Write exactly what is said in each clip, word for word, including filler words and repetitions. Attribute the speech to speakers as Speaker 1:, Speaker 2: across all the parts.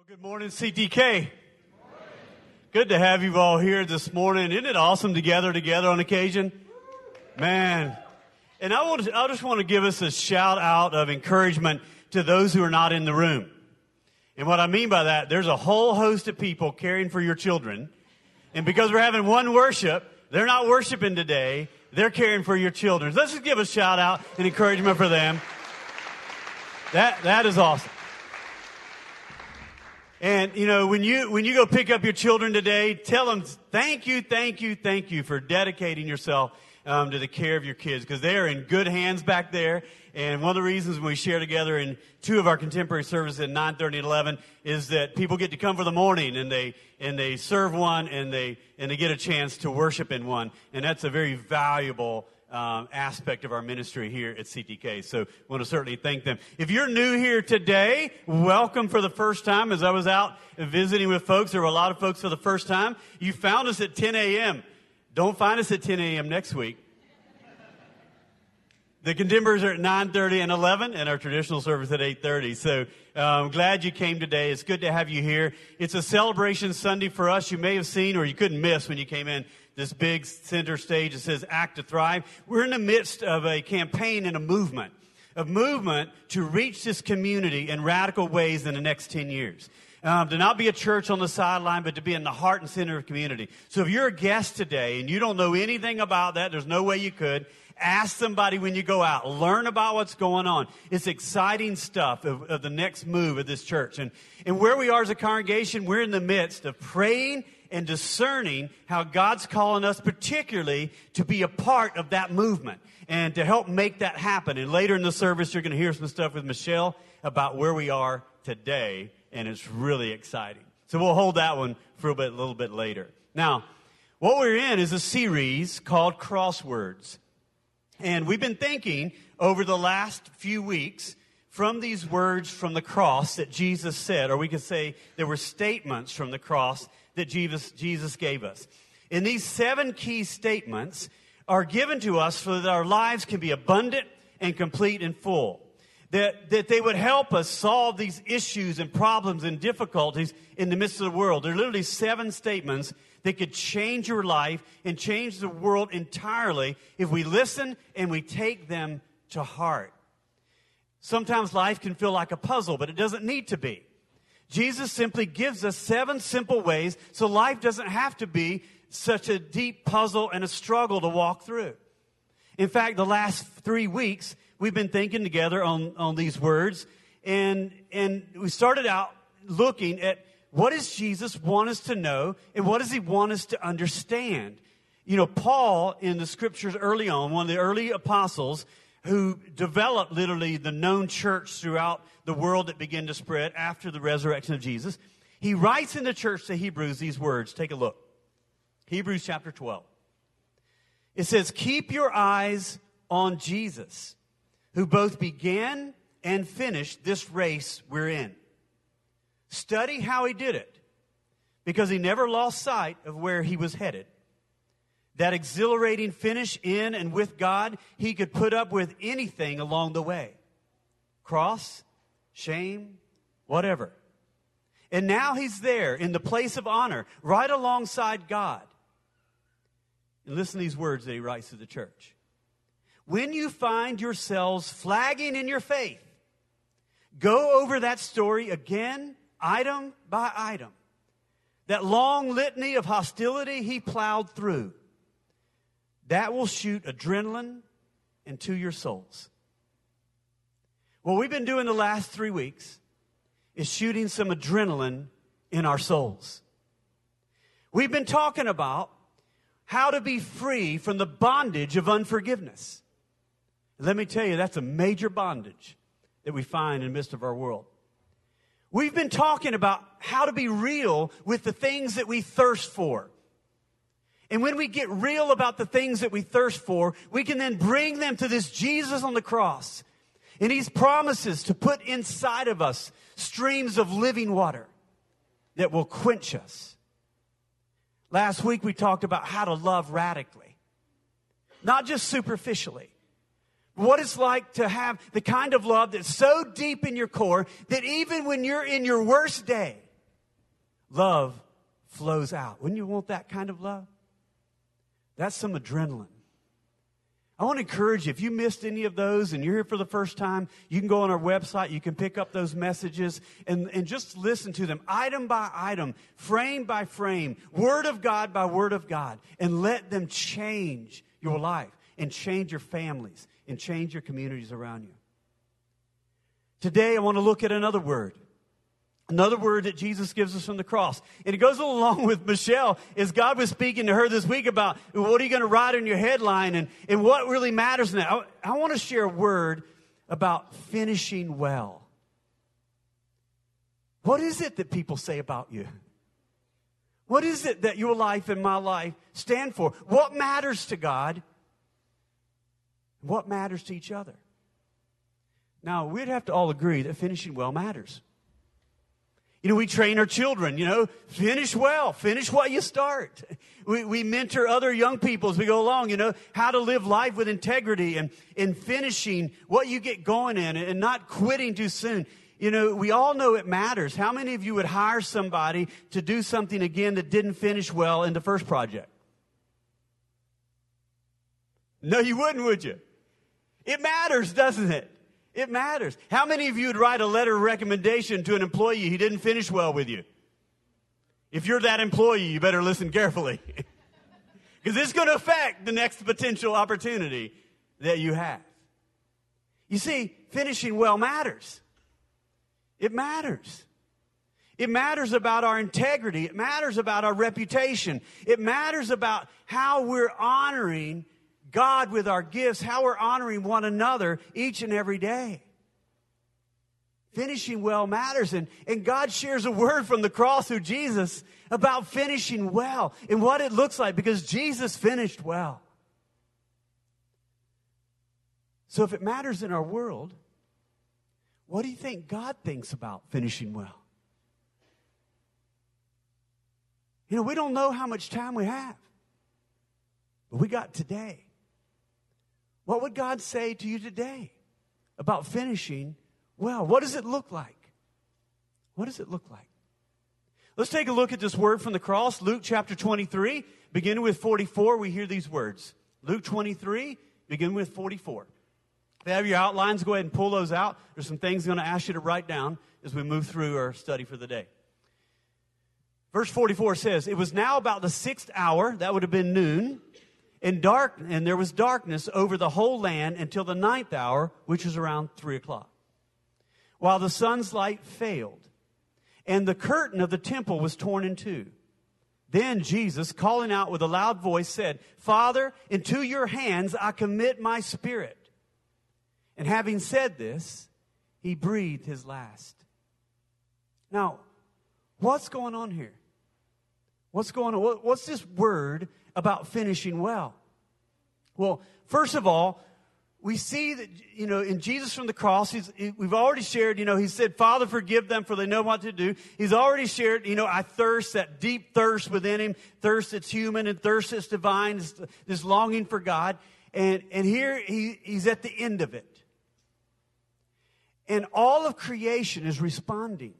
Speaker 1: Good morning, C T K. Good to have you all here this morning. Isn't it awesome to gather together on occasion? Man. And I, want to, I just want to give us a shout out of encouragement to those who are not in the room. And what I mean by that, there's a whole host of people caring for your children. And because we're having one worship, they're not worshiping today. They're caring for your children. Let's just give a shout out and encouragement for them. That That is awesome. And, you know, when you when you go pick up your children today, tell them thank you, thank you, thank you for dedicating yourself um, to the care of your kids, because they are in good hands back there. And one of the reasons we share together in two of our contemporary services at nine thirty and eleven is that people get to come for the morning and they and they serve one and they and they get a chance to worship in one. And that's a very valuable Um, aspect of our ministry here at C T K. So I want to certainly thank them. If you're new here today, welcome for the first time. As I was out visiting with folks, there were a lot of folks for the first time. You found us at ten a.m. Don't find us at ten a.m. next week. The contemporaries are at nine thirty and eleven, and our traditional service at eight thirty. So I'm um, glad you came today. It's good to have you here. It's a celebration Sunday for us. You may have seen, or you couldn't miss when you came in, this big center stage that says Act to Thrive. We're in the midst of a campaign and a movement, a movement to reach this community in radical ways in the next ten years. Um, to not be a church on the sideline, but to be in the heart and center of the community. So if you're a guest today and you don't know anything about that, there's no way you could. Ask somebody when you go out. Learn about what's going on. It's exciting stuff of, of the next move of this church. And, and where we are as a congregation, we're in the midst of praying and discerning how God's calling us particularly to be a part of that movement and to help make that happen. And later in the service, you're going to hear some stuff with Michelle about where we are today, and it's really exciting. So we'll hold that one for a, bit, a little bit later. Now, what we're in is a series called Crosswords. And we've been thinking over the last few weeks from these words from the cross that Jesus said, or we could say there were statements from the cross that Jesus, Jesus gave us. And these seven key statements are given to us so that our lives can be abundant and complete and full. That, that they would help us solve these issues and problems and difficulties in the midst of the world. There are literally seven statements that could change your life and change the world entirely if we listen and we take them to heart. Sometimes life can feel like a puzzle, but it doesn't need to be. Jesus simply gives us seven simple ways so life doesn't have to be such a deep puzzle and a struggle to walk through. In fact, the last three weeks, we've been thinking together on, on these words, and, and we started out looking at what does Jesus want us to know, and what does he want us to understand? You know, Paul, in the scriptures early on, one of the early apostles who developed literally the known church throughout the world that began to spread after the resurrection of Jesus, he writes in the church to Hebrews these words. Take a look. Hebrews chapter twelve. It says, keep your eyes on Jesus, who both began and finished this race we're in. Study how he did it, because he never lost sight of where he was headed. That exhilarating finish in and with God, he could put up with anything along the way. Cross, shame, whatever. And now he's there in the place of honor, right alongside God. And listen to these words that he writes to the church. When you find yourselves flagging in your faith, go over that story again, item by item. That long litany of hostility he plowed through. That will shoot adrenaline into your souls. What we've been doing the last three weeks is shooting some adrenaline in our souls. We've been talking about how to be free from the bondage of unforgiveness. Let me tell you, that's a major bondage that we find in the midst of our world. We've been talking about how to be real with the things that we thirst for. And when we get real about the things that we thirst for, we can then bring them to this Jesus on the cross. And he promises to put inside of us streams of living water that will quench us. Last week we talked about how to love radically, not just superficially. What it's like to have the kind of love that's so deep in your core that even when you're in your worst day, love flows out. Wouldn't you want that kind of love? That's some adrenaline. I want to encourage you, if you missed any of those and you're here for the first time, you can go on our website, you can pick up those messages and, and just listen to them item by item, frame by frame, word of God by word of God, and let them change your life and change your families and change your communities around you. Today, I want to look at another word. Another word that Jesus gives us from the cross. And it goes along with Michelle, as God was speaking to her this week about what are you going to write on your headline and, and what really matters in that. I, I want to share a word about finishing well. What is it that people say about you? What is it that your life and my life stand for? What matters to God? What matters to each other? Now, we'd have to all agree that finishing well matters. You know, we train our children, you know, finish well, finish what you start. We, we mentor other young people as we go along, you know, how to live life with integrity and in finishing what you get going in and not quitting too soon. You know, we all know it matters. How many of you would hire somebody to do something again that didn't finish well in the first project? No, you wouldn't, would you? It matters, doesn't it? It matters. How many of you would write a letter of recommendation to an employee who didn't finish well with you? If you're that employee, you better listen carefully. Because it's going to affect the next potential opportunity that you have. You see, finishing well matters. It matters. It matters about our integrity. It matters about our reputation. It matters about how we're honoring God with our gifts, how we're honoring one another each and every day. Finishing well matters. And, and God shares a word from the cross through Jesus about finishing well and what it looks like because Jesus finished well. So if it matters in our world, what do you think God thinks about finishing well? You know, we don't know how much time we have, but we got today. What would God say to you today about finishing well? What does it look like? What does it look like? Let's take a look at this word from the cross. Luke chapter twenty-three, beginning with forty-four, we hear these words. Luke twenty-three, beginning with forty-four. If you have your outlines, go ahead and pull those out. There's some things I'm going to ask you to write down as we move through our study for the day. Verse forty-four says, "It was now about the sixth hour," that would have been noon, And dark, and there was darkness over the whole land until the ninth hour, which was around three o'clock. While the sun's light failed, and the curtain of the temple was torn in two. Then Jesus, calling out with a loud voice, said, "Father, into your hands I commit my spirit." And having said this, he breathed his last. Now, what's going on here? What's going on? What's this word about finishing well? Well, first of all, we see that, you know, in Jesus from the cross, he's, we've already shared, you know, he said, "Father, forgive them for they know what to do." He's already shared, you know, I thirst, that deep thirst within him, thirst that's human and thirst that's divine, this, this longing for God. And, and here he, he's at the end of it. And all of creation is responding.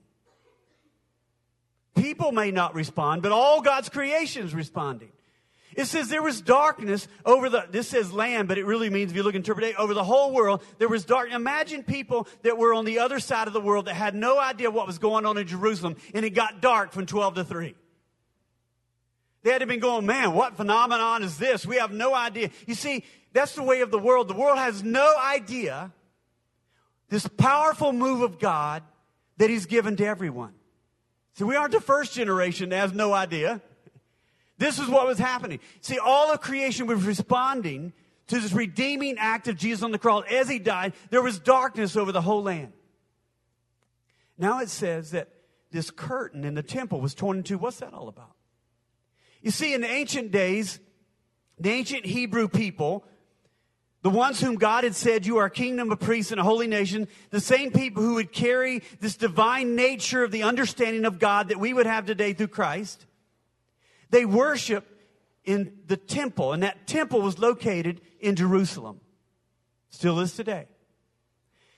Speaker 1: People may not respond, but all God's creation is responding. It says there was darkness over the, this says land, but it really means, if you look at interpretation, over the whole world, there was dark. Imagine people that were on the other side of the world that had no idea what was going on in Jerusalem, and it got dark from twelve to three. They had to been going, "Man, what phenomenon is this? We have no idea." You see, that's the way of the world. The world has no idea this powerful move of God that he's given to everyone. So we aren't the first generation that has no idea. This is what was happening. See, all of creation was responding to this redeeming act of Jesus on the cross. As he died, there was darkness over the whole land. Now it says that this curtain in the temple was torn in two. What's that all about? You see, in the ancient days, the ancient Hebrew people, the ones whom God had said, "You are a kingdom of priests and a holy nation," the same people who would carry this divine nature of the understanding of God that we would have today through Christ, they worship in the temple, and that temple was located in Jerusalem. Still is today.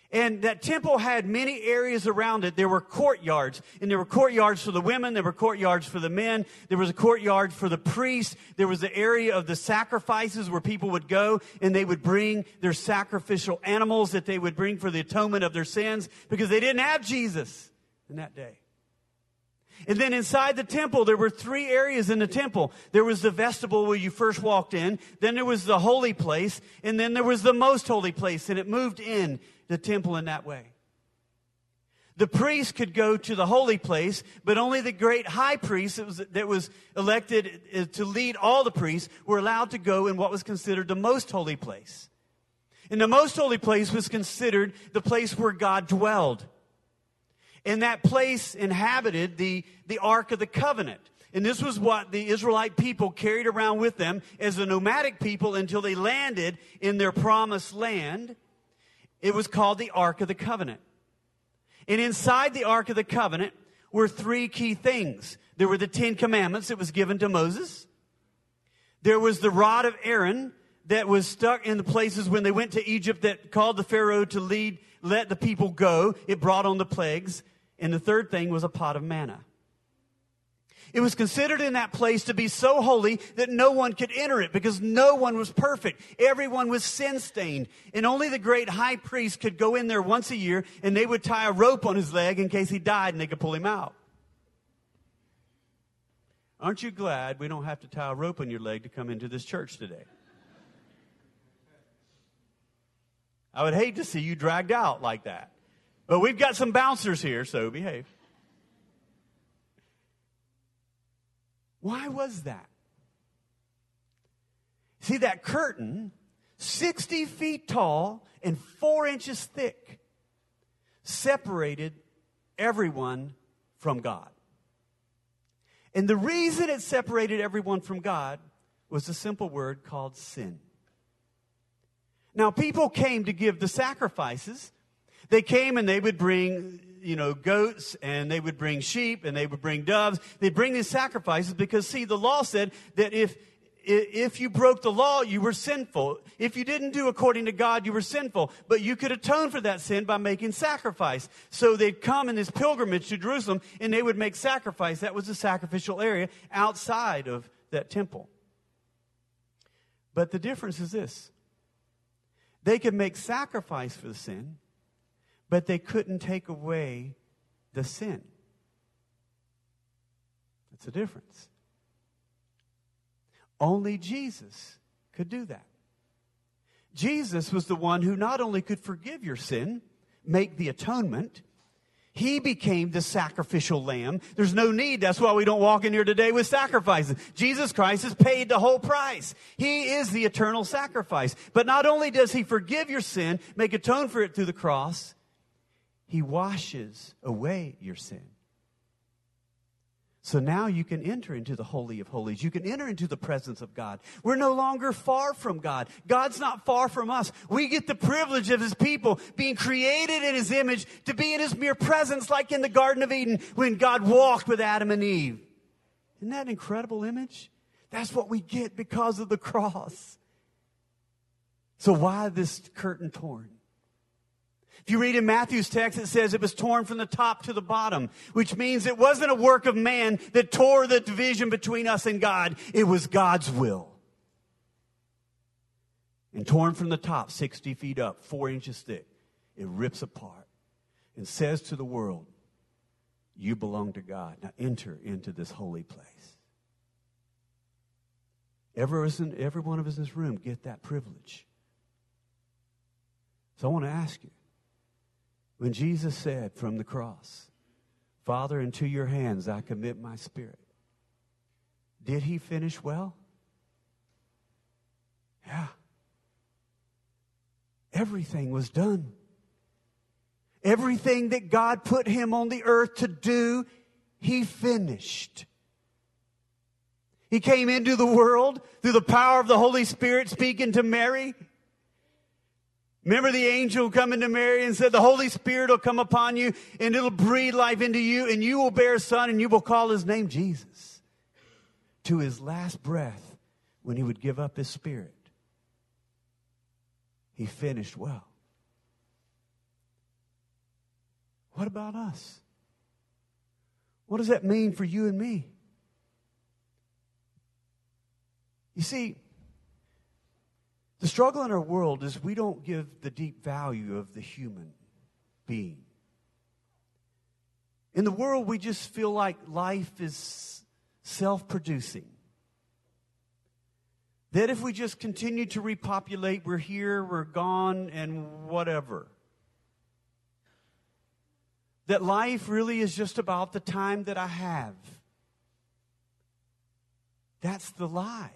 Speaker 1: And that temple had many areas around it. There were courtyards, and there were courtyards for the women. There were courtyards for the men. There was a courtyard for the priests. There was the area of the sacrifices where people would go, and they would bring their sacrificial animals that they would bring for the atonement of their sins, because they didn't have Jesus in that day. And then inside the temple, there were three areas in the temple. There was the vestibule where you first walked in. Then there was the holy place. And then there was the most holy place. And it moved in the temple in that way. The priest could go to the holy place, but only the great high priest that was, that was elected to lead all the priests were allowed to go in what was considered the most holy place. And the most holy place was considered the place where God dwelled. And that place inhabited the, the Ark of the Covenant. And this was what the Israelite people carried around with them as a nomadic people until they landed in their promised land. It was called the Ark of the Covenant. And inside the Ark of the Covenant were three key things. There were the Ten Commandments that was given to Moses. There was the rod of Aaron that was stuck in the places when they went to Egypt that called the Pharaoh to lead, let the people go. It brought on the plagues. And the third thing was a pot of manna. It was considered in that place to be so holy that no one could enter it because no one was perfect. Everyone was sin-stained. And only the great high priest could go in there once a year, and they would tie a rope on his leg in case he died and they could pull him out. Aren't you glad we don't have to tie a rope on your leg to come into this church today? I would hate to see you dragged out like that. But we've got some bouncers here, so behave. Why was that? See, that curtain, sixty feet tall and four inches thick, separated everyone from God. And the reason it separated everyone from God was a simple word called sin. Now, people came to give the sacrifices. They came and they would bring, you know, goats, and they would bring sheep, and they would bring doves. They'd bring these sacrifices because, see, the law said that if if you broke the law, you were sinful. If you didn't do according to God, you were sinful. But you could atone for that sin by making sacrifice. So they'd come in this pilgrimage to Jerusalem, and they would make sacrifice. That was the sacrificial area outside of that temple. But the difference is this. They could make sacrifice for the sin, but they couldn't take away the sin. That's the difference. Only Jesus could do that. Jesus was the one who not only could forgive your sin, make the atonement, he became the sacrificial lamb. There's no need. That's why we don't walk in here today with sacrifices. Jesus Christ has paid the whole price. He is the eternal sacrifice. But not only does he forgive your sin, make atone for it through the cross, he washes away your sin. So now you can enter into the Holy of Holies. You can enter into the presence of God. We're no longer far from God. God's not far from us. We get the privilege of his people being created in his image to be in his mere presence, like in the Garden of Eden when God walked with Adam and Eve. Isn't that an incredible image? That's what we get because of the cross. So why this curtain torn? If you read in Matthew's text, it says it was torn from the top to the bottom, which means it wasn't a work of man that tore the division between us and God. It was God's will. And torn from the top, sixty feet up, four inches thick, it rips apart and says to the world, you belong to God. Now enter into this holy place. Every, every one of us in this room get that privilege. So I want to ask you, when Jesus said from the cross, Father, into your hands I commit my spirit, did he finish well? Yeah. Everything was done. Everything that God put him on the earth to do, he finished. He came into the world through the power of the Holy Spirit speaking to Mary. Remember the angel coming to Mary and said, the Holy Spirit will come upon you and it'll breathe life into you and you will bear a son and you will call his name Jesus. To his last breath, when he would give up his spirit, he finished well. what about us? What does that mean for you and me? You see, the struggle in our world is we don't give the deep value of the human being. In the world, we just feel like life is self-producing. That if we just continue to repopulate, we're here, we're gone, and whatever. That life really is just about the time that I have. That's the lie.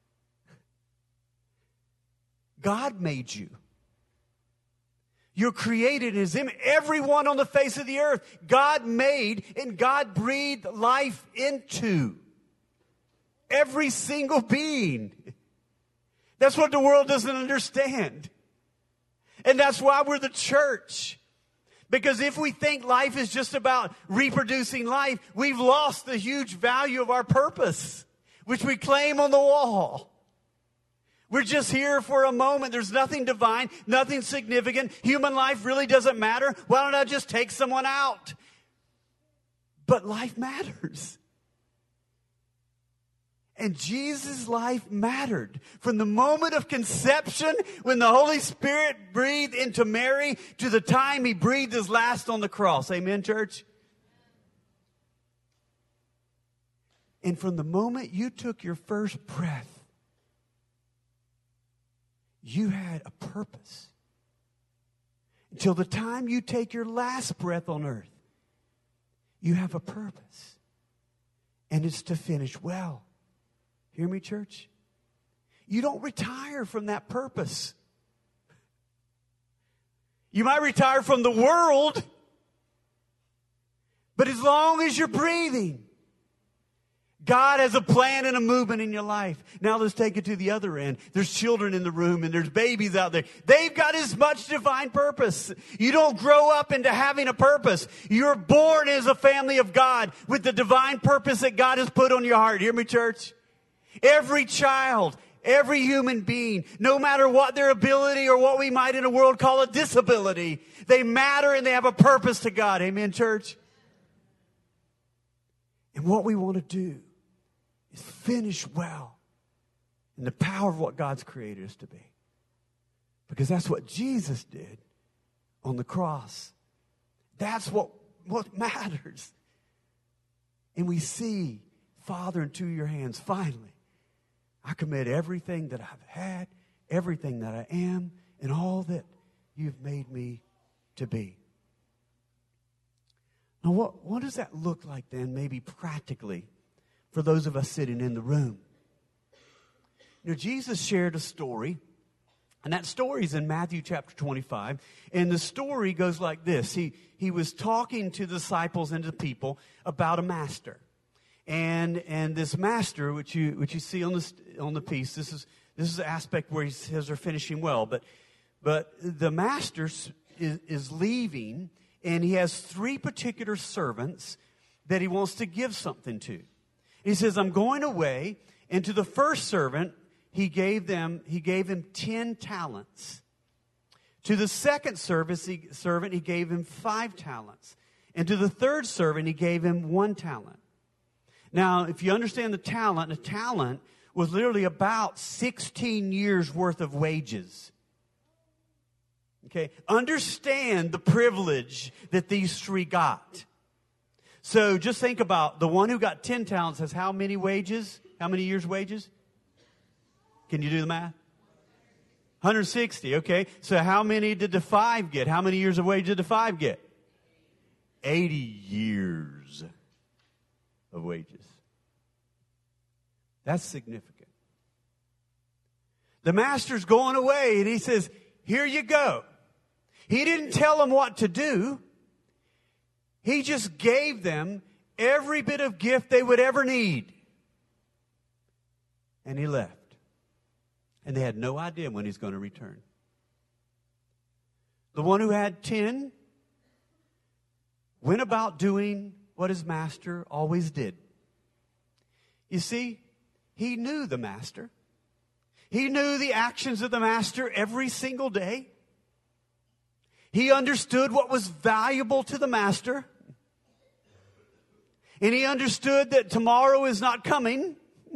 Speaker 1: God made you. You're created in His image. Everyone on the face of the earth, God made and God breathed life into. Every single being. That's what the world doesn't understand. And that's why we're the church. Because if we think life is just about reproducing life, we've lost the huge value of our purpose, which we claim on the wall. We're just here for a moment. There's nothing divine, nothing significant. Human life really doesn't matter. Why don't I just take someone out? But life matters. And Jesus' life mattered. From the moment of conception, when the Holy Spirit breathed into Mary, to the time He breathed His last on the cross. Amen, church? And from the moment you took your first breath, you had a purpose. Until the time you take your last breath on earth, you have a purpose. And it's to finish well. Hear me, church? You don't retire from that purpose. You might retire from the world, but as long as you're breathing, God has a plan and a movement in your life. Now let's take it to the other end. There's children in the room and there's babies out there. They've got as much divine purpose. You don't grow up into having a purpose. You're born as a family of God with the divine purpose that God has put on your heart. Hear me, church? Every child, every human being, no matter what their ability or what we might in the world call a disability, they matter and they have a purpose to God. Amen, church? And what we want to do is finish well in the power of what God's created us to be. Because that's what Jesus did on the cross. That's what, what matters. And we see, Father, into your hands, finally, I commit everything that I've had, everything that I am, and all that you've made me to be. Now, what, what does that look like then, maybe practically, for those of us sitting in the room? You know, Jesus shared a story, and that story is in Matthew chapter twenty-five, and the story goes like this. He, he was talking to the disciples and to the people about a master. And and this master, which you which you see on the on the piece, this is this is the aspect where he says they're finishing well. But but the master is, is leaving, and he has three particular servants that he wants to give something to. He says, "I'm going away," and to the first servant he gave them he gave him ten talents. To the second service he, servant he gave him five talents, and to the third servant he gave him one talent. Now, if you understand the talent, a talent was literally about sixteen years worth of wages. Okay? Understand the privilege that these three got. So just think about the one who got ten talents has how many wages? How many years' wages? Can you do the math? one hundred sixty, okay. So how many did the five get? How many years of wage did the five get? eighty years of wages. That's significant. The master's going away and he says, "Here you go." He didn't tell them what to do. He just gave them every bit of gift they would ever need. And he left. And they had no idea when he's going to return. The one who had ten went about doing what his master always did. You see, he knew the master. He knew the actions of the master every single day. He understood what was valuable to the master. And he understood that tomorrow is not coming.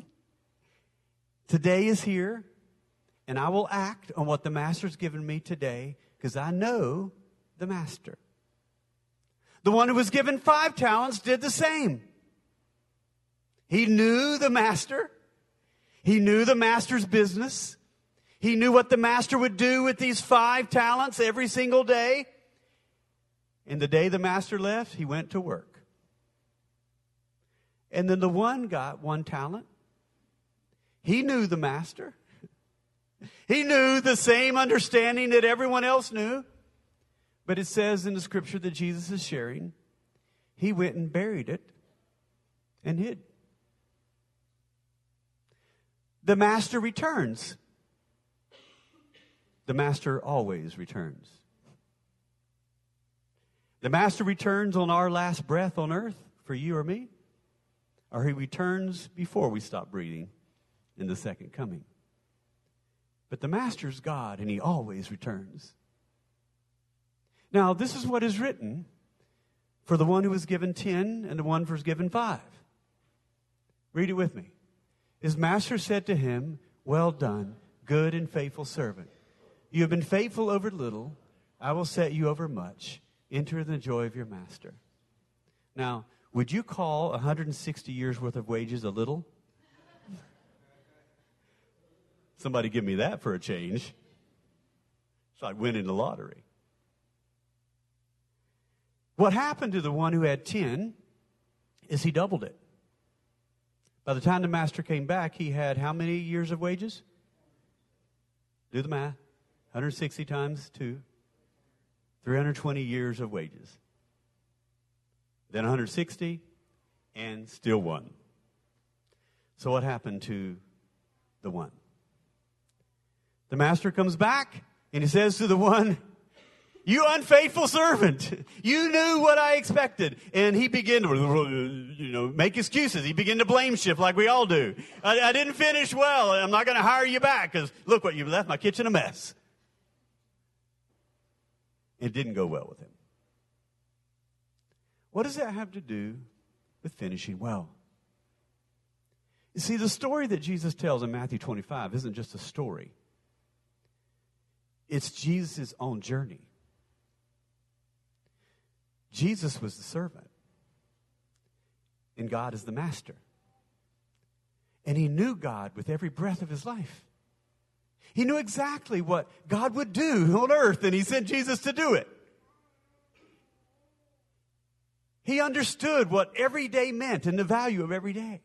Speaker 1: Today is here. And I will act on what the master's given me today because I know the master. The one who was given five talents did the same. He knew the master. He knew the master's business. He knew what the master would do with these five talents every single day. And the day the master left, he went to work. And then the one got one talent. He knew the master. He knew the same understanding that everyone else knew. But it says in the scripture that Jesus is sharing, he went and buried it and hid. The master returns. The master always returns. The master returns on our last breath on earth for you or me, or he returns before we stop breathing in the second coming. But the master's God, and he always returns. Now, this is what is written for the one who was given ten and the one who was given five. Read it with me. His master said to him, "Well done, good and faithful servant. You have been faithful over little. I will set you over much. Enter the joy of your master." Now, would you call one hundred sixty years worth of wages a little? Somebody give me that for a change. It's like winning the lottery. What happened to the one who had ten is he doubled it. By the time the master came back, he had how many years of wages? Do the math. one hundred sixty times two. three hundred twenty years of wages. Then one hundred sixty, and still one. So what happened to the one? The master comes back, and he says to the one, "You unfaithful servant, you knew what I expected." And he began to, you know, make excuses. He began to blame shift like we all do. I, I didn't finish well. I'm not going to hire you back because look what you left my kitchen a mess. It didn't go well with him. What does that have to do with finishing well? You see, the story that Jesus tells in Matthew twenty-five isn't just a story. It's Jesus' own journey. Jesus was the servant, and God is the master. And he knew God with every breath of his life. He knew exactly what God would do on earth, and he sent Jesus to do it. He understood what every day meant and the value of every day.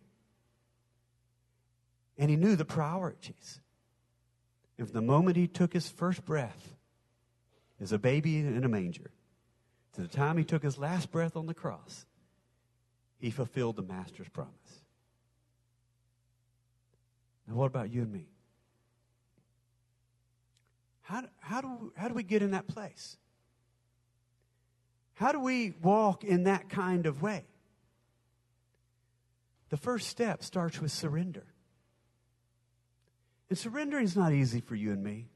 Speaker 1: And he knew the priorities. And from the moment he took his first breath as a baby in a manger, to the time he took his last breath on the cross, he fulfilled the master's promise. Now, what about you and me? How, how, do, how do we get in that place? How do we walk in that kind of way? The first step starts with surrender. And surrendering is not easy for you and me.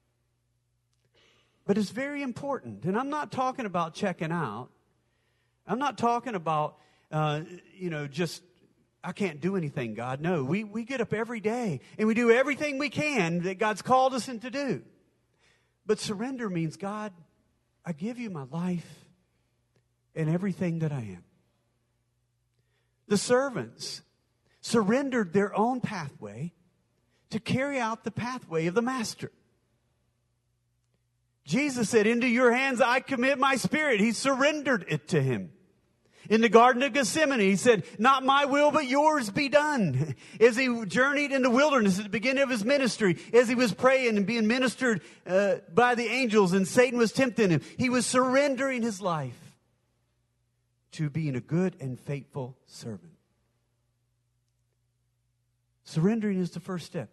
Speaker 1: But it's very important. And I'm not talking about checking out. I'm not talking about, uh, you know, just, I can't do anything, God. No, we, we get up every day and we do everything we can that God's called us in to do. But surrender means, God, I give you my life and everything that I am. The servants surrendered their own pathway to carry out the pathway of the master. Jesus said, "Into your hands I commit my spirit." He surrendered it to him. In the Garden of Gethsemane, he said, "Not my will, but yours be done." As he journeyed in the wilderness at the beginning of his ministry, as he was praying and being ministered uh, by the angels and Satan was tempting him, he was surrendering his life to being a good and faithful servant. Surrendering is the first step.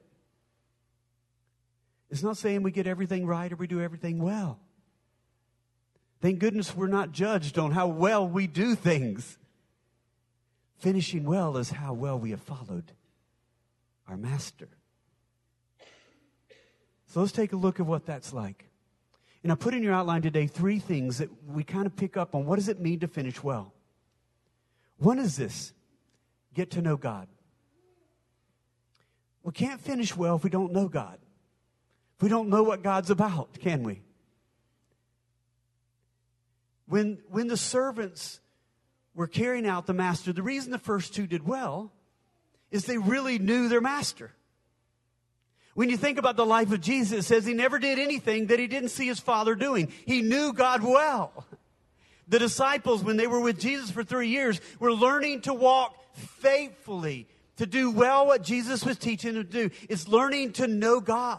Speaker 1: It's not saying we get everything right or we do everything well. Thank goodness we're not judged on how well we do things. Finishing well is how well we have followed our master. So let's take a look at what that's like. And I put in your outline today three things that we kind of pick up on. What does it mean to finish well? One is this: get to know God. We can't finish well if we don't know God. If we don't know what God's about, can we? When, when the servants were carrying out the master, the reason the first two did well is they really knew their master. When you think about the life of Jesus, it says he never did anything that he didn't see his Father doing. He knew God well. The disciples, when they were with Jesus for three years, were learning to walk faithfully, to do well what Jesus was teaching them to do. It's learning to know God.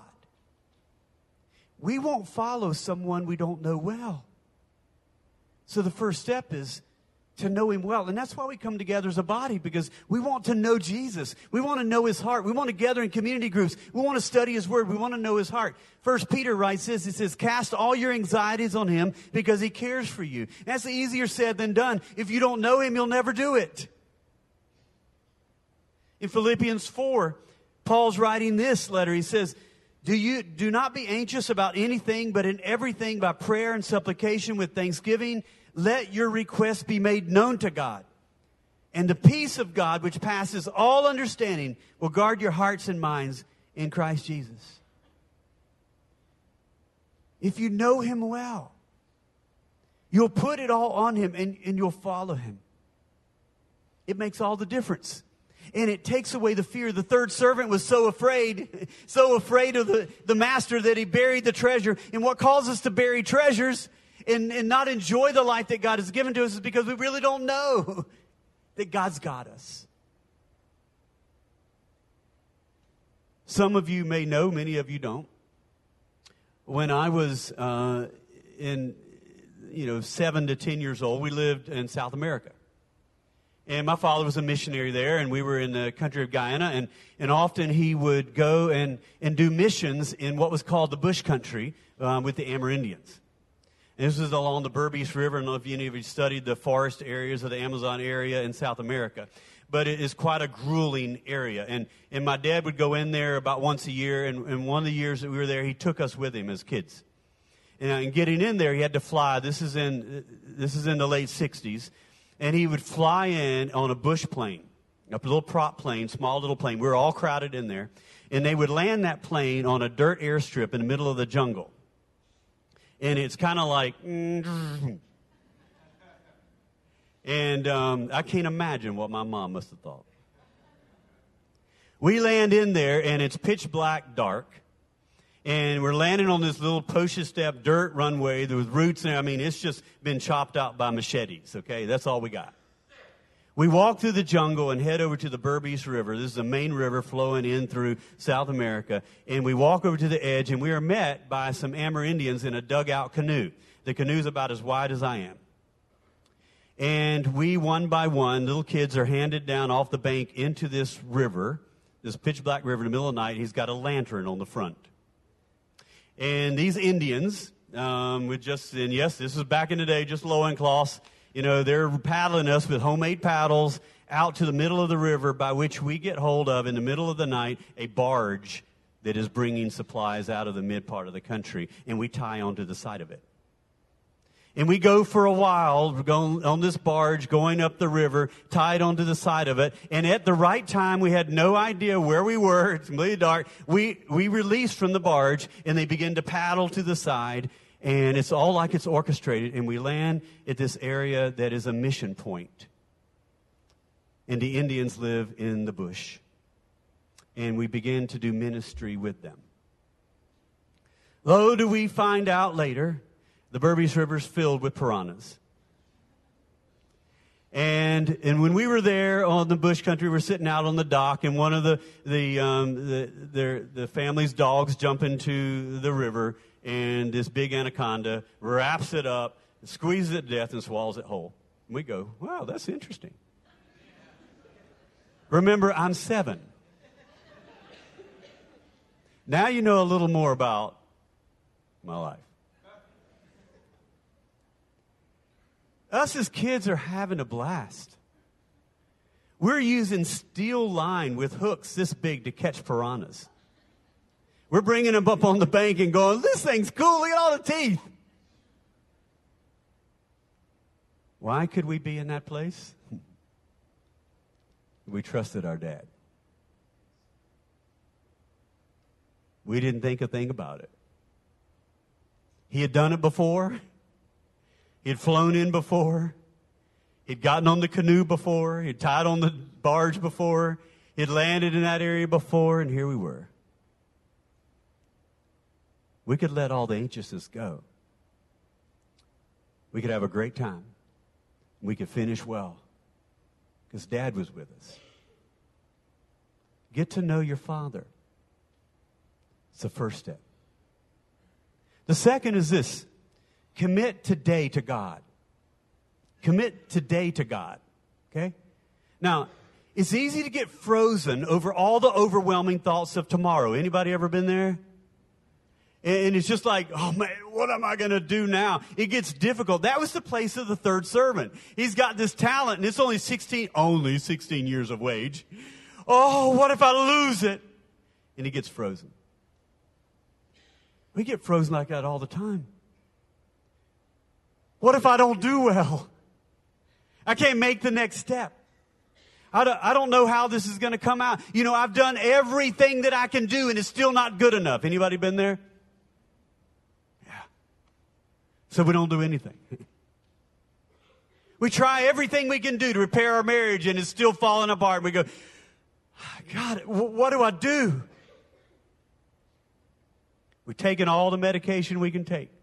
Speaker 1: We won't follow someone we don't know well. So the first step is to know him well. And that's why we come together as a body, because we want to know Jesus. We want to know his heart. We want to gather in community groups. We want to study his word. We want to know his heart. First Peter writes this. He says, cast all your anxieties on him because he cares for you. That's easier said than done. If you don't know him, you'll never do it. In Philippians four, Paul's writing this letter. He says, Do you do not be anxious about anything, but in everything by prayer and supplication with thanksgiving, let your requests be made known to God. And the peace of God, which passes all understanding, will guard your hearts and minds in Christ Jesus. If you know him well, you'll put it all on him and, and you'll follow him. It makes all the difference. And it takes away the fear. The third servant was so afraid, so afraid of the, the master that he buried the treasure. And what causes us to bury treasures and, and not enjoy the life that God has given to us is because we really don't know that God's got us. Some of you may know, many of you don't. When I was uh, in, you know, seven to ten years old, we lived in South America. And my father was a missionary there, and we were in the country of Guyana, and, and often he would go and, and do missions in what was called the bush country um, with the Amerindians. And this was along the Berbice River. I don't know if any of you studied the forest areas of the Amazon area in South America. But it is quite a grueling area. And, and my dad would go in there about once a year, and, and one of the years that we were there, he took us with him as kids. And, and getting in there, he had to fly. This is in, this is in the late sixties. And he would fly in on a bush plane, a little prop plane, small little plane. We were all crowded in there. And they would land that plane on a dirt airstrip in the middle of the jungle. And it's kind of like... And um, I can't imagine what my mom must have thought. We land in there, and it's pitch black dark. And we're landing on this little postage step dirt runway with roots in it. I mean, it's just been chopped out by machetes, okay? That's all we got. We walk through the jungle and head over to the Berbice River. This is the main river flowing in through South America. And we walk over to the edge, and we are met by some Amerindians in a dugout canoe. The canoe's about as wide as I am. And we, one by one, little kids are handed down off the bank into this river, this pitch black river in the middle of the night. He's got a lantern on the front. And these Indians, um, with just, and yes, this is back in the day, just loincloths, you know, they're paddling us with homemade paddles out to the middle of the river, by which we get hold of, in the middle of the night, a barge that is bringing supplies out of the mid part of the country, and we tie onto the side of it. And we go for a while, going on this barge, going up the river, tied onto the side of it. And at the right time, we had no idea where we were. It's completely dark. We, we released from the barge, and they begin to paddle to the side. And it's all like it's orchestrated. And we land at this area that is a mission point. And the Indians live in the bush. And we begin to do ministry with them. Lo, do we find out later, the Berbice River is filled with piranhas. And and when we were there on the bush country, we were sitting out on the dock, and one of the the um, the, the the family's dogs jump into the river, and this big anaconda wraps it up, squeezes it to death, and swallows it whole. And we go, wow, that's interesting. Remember, I'm seven. Now you know a little more about my life. Us as kids are having a blast. We're using steel line with hooks this big to catch piranhas. We're bringing them up on the bank and going, this thing's cool, look at all the teeth. Why could we be in that place? We trusted our dad. We didn't think a thing about it. He had done it before. He had flown in before. He'd gotten on the canoe before. He'd tied on the barge before. He'd landed in that area before, and here we were. We could let all the anxiousness go. We could have a great time. We could finish well because Dad was with us. Get to know your Father. It's the first step. The second is this. Commit today to God. Commit today to God. Okay? Now, it's easy to get frozen over all the overwhelming thoughts of tomorrow. Anybody ever been there? And it's just like, oh man, what am I going to do now? It gets difficult. That was the place of the third servant. He's got this talent and it's only sixteen, only sixteen years of wage. Oh, what if I lose it? And he gets frozen. We get frozen like that all the time. What if I don't do well? I can't make the next step. I don't, I don't know how this is going to come out. You know, I've done everything that I can do and it's still not good enough. Anybody been there? Yeah. So we don't do anything. We try everything we can do to repair our marriage and it's still falling apart. We go, God, what do I do? We've taken all the medication we can take.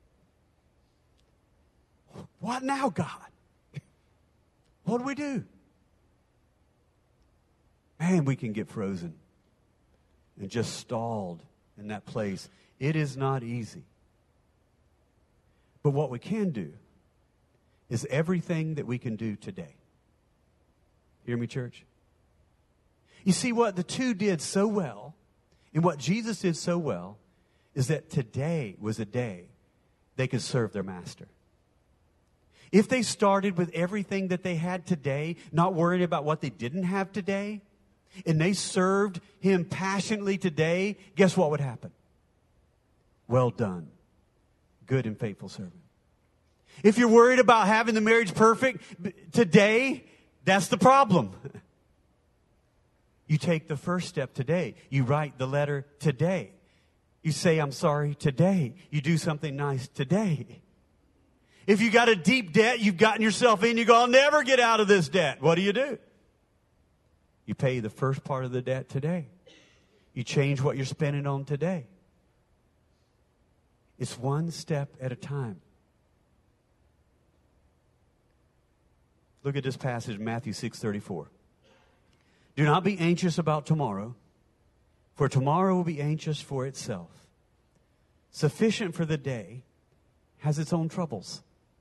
Speaker 1: What now, God? What do we do? Man, we can get frozen and just stalled in that place. It is not easy. But what we can do is everything that we can do today. Hear me, church? You see, what the two did so well, and what Jesus did so well, is that today was a day they could serve their master. If they started with everything that they had today, not worrying about what they didn't have today, and they served him passionately today, guess what would happen? Well done, good and faithful servant. If you're worried about having the marriage perfect today, that's the problem. You take the first step today. You write the letter today. You say, I'm sorry today. You do something nice today. If you got a deep debt you've gotten yourself in, you go, I'll never get out of this debt. What do you do? You pay the first part of the debt today. You change what you're spending on today. It's one step at a time. Look at this passage, Matthew six thirty-four. Do not be anxious about tomorrow, for tomorrow will be anxious for itself. Sufficient for the day has its own troubles.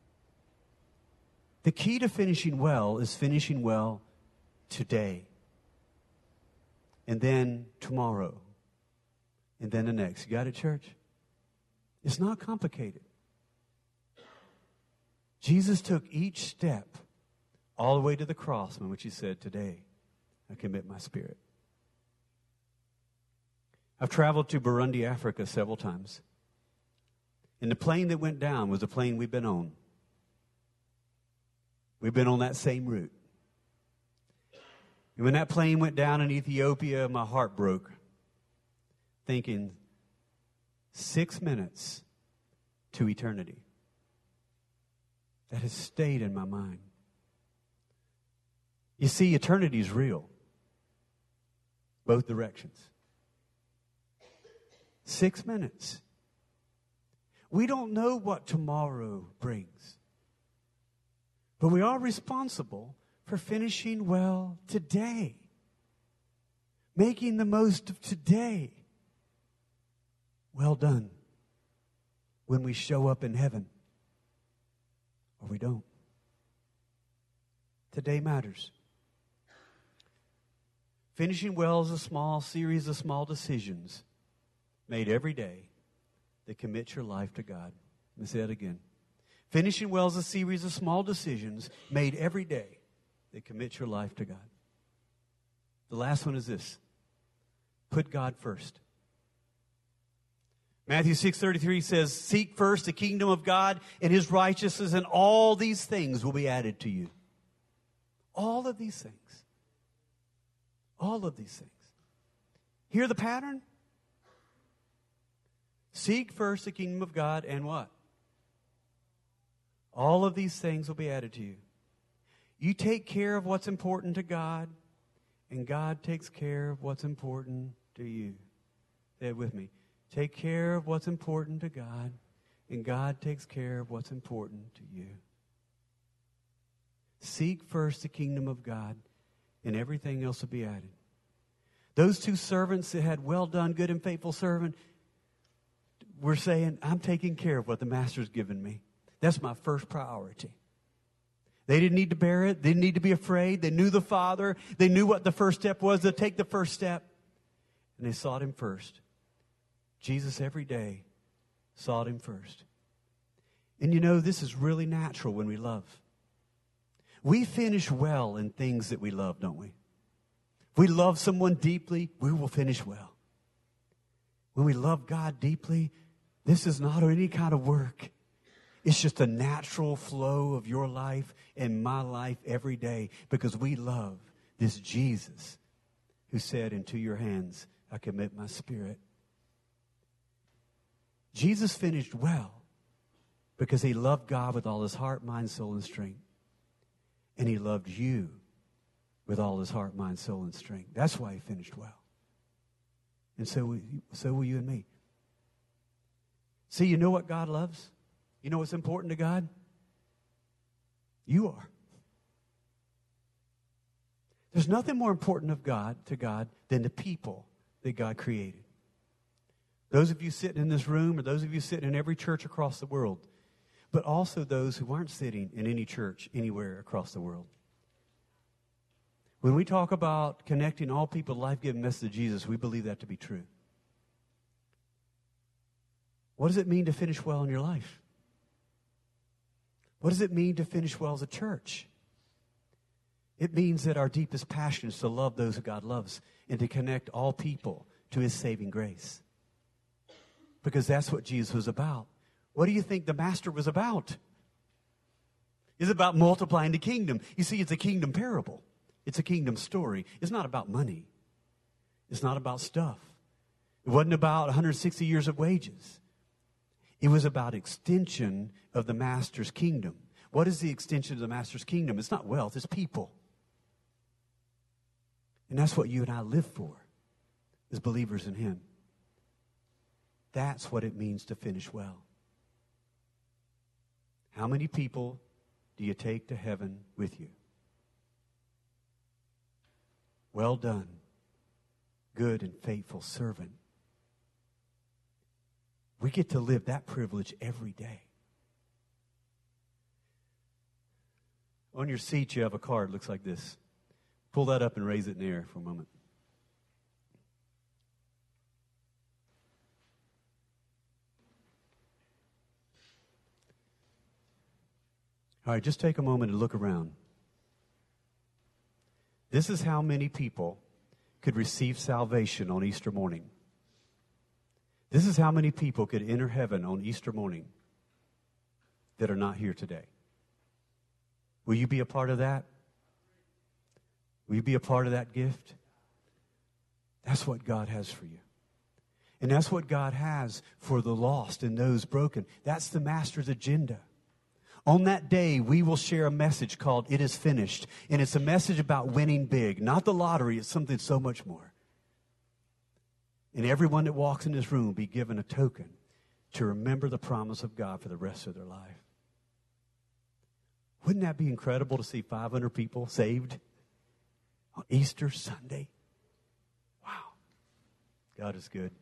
Speaker 1: The key to finishing well is finishing well today. And then tomorrow. And then the next. You got it, church? It's not complicated. Jesus took each step all the way to the cross in which he said, today I commit my spirit. I've traveled to Burundi, Africa several times. And the plane that went down was the plane we've been on. We've been on that same route. And when that plane went down in Ethiopia, my heart broke. Thinking, six minutes to eternity. That has stayed in my mind. You see, eternity is real. Both directions. Six minutes. We don't know what tomorrow brings. But we are responsible for finishing well today. Making the most of today. Well done. When we show up in heaven. Or we don't. Today matters. Finishing well is a small series of small decisions made every day that commit your life to God. Let me say that again. Finishing well is a series of small decisions made every day that commit your life to God. The last one is this. Put God first. Matthew six thirty-three says, seek first the kingdom of God and his righteousness, and all these things will be added to you. All of these things. All of these things. Hear the pattern? Seek first the kingdom of God and what? All of these things will be added to you. You take care of what's important to God, and God takes care of what's important to you. Say it with me. Take care of what's important to God, and God takes care of what's important to you. Seek first the kingdom of God, and everything else will be added. Those two servants that had, well done, good and faithful servant, were saying, I'm taking care of what the master's given me. That's my first priority. They didn't need to bear it. They didn't need to be afraid. They knew the Father. They knew what the first step was, to take the first step. And they sought him first. Jesus every day sought him first. And you know, this is really natural when we love. We finish well in things that we love, don't we? If we love someone deeply, we will finish well. When we love God deeply, this is not any kind of work. It's just a natural flow of your life and my life every day, because we love this Jesus who said, into your hands I commit my spirit. Jesus finished well because he loved God with all his heart, mind, soul, and strength. And he loved you with all his heart, mind, soul, and strength. That's why he finished well. And so, will you, so will you and me. See, you know what God loves? You know what's important to God? You are. There's nothing more important of God to God than the people that God created. Those of you sitting in this room, or those of you sitting in every church across the world, but also those who aren't sitting in any church anywhere across the world. When we talk about connecting all people to the life-giving message of Jesus, we believe that to be true. What does it mean to finish well in your life? What does it mean to finish well as a church? It means that our deepest passion is to love those who God loves and to connect all people to his saving grace. Because that's what Jesus was about. What do you think the master was about? It's about multiplying the kingdom. You see, it's a kingdom parable. It's a kingdom story. It's not about money. It's not about stuff. It wasn't about one hundred sixty years of wages. It was about extension of the master's kingdom. What is the extension of the master's kingdom? It's not wealth, it's people. And that's what you and I live for, as believers in him. That's what it means to finish well. How many people do you take to heaven with you? Well done, good and faithful servant. We get to live that privilege every day. On your seat, you have a card. Looks like this. Pull that up and raise it in the air for a moment. All right, just take a moment and look around. This is how many people could receive salvation on Easter morning. This is how many people could enter heaven on Easter morning that are not here today. Will you be a part of that? Will you be a part of that gift? That's what God has for you. And that's what God has for the lost and those broken. That's the master's agenda. On that day, we will share a message called It Is Finished. And it's a message about winning big. Not the lottery. It's something so much more. And everyone that walks in this room will be given a token to remember the promise of God for the rest of their life. Wouldn't that be incredible to see five hundred people saved on Easter Sunday? Wow. God is good.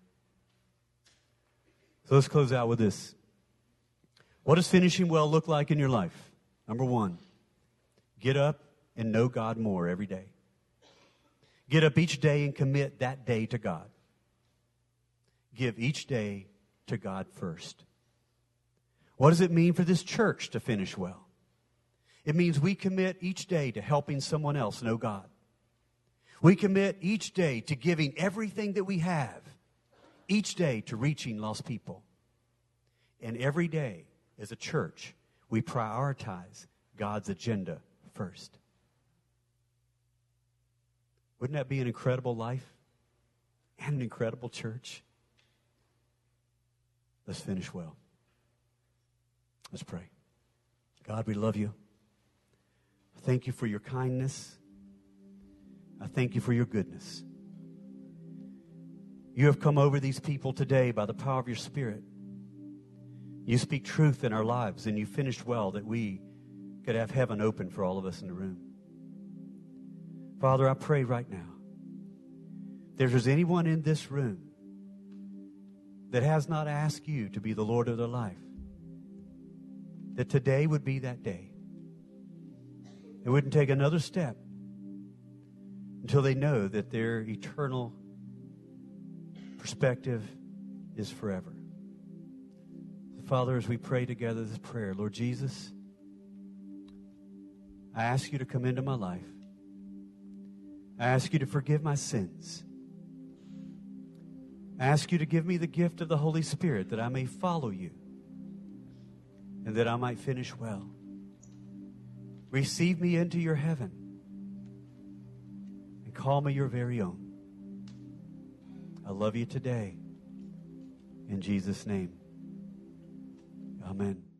Speaker 1: So let's close out with this. What does finishing well look like in your life? Number one, get up and know God more every day. Get up each day and commit that day to God. Give each day to God first. What does it mean for this church to finish well? It means we commit each day to helping someone else know God. We commit each day to giving everything that we have each day to reaching lost people. And every day, as a church, we prioritize God's agenda first. Wouldn't that be an incredible life and an incredible church? Let's finish well. Let's pray. God, we love you. Thank you for your kindness. I thank you for your goodness. You have come over these people today by the power of your Spirit. You speak truth in our lives, and you finished well that we could have heaven open for all of us in the room. Father, I pray right now, if there's anyone in this room that has not asked you to be the Lord of their life, that today would be that day. They wouldn't take another step until they know that their eternal perspective is forever. Father, as we pray together this prayer, Lord Jesus, I ask you to come into my life. I ask you to forgive my sins. I ask you to give me the gift of the Holy Spirit that I may follow you and that I might finish well. Receive me into your heaven and call me your very own. I love you today. In Jesus' name. Amen.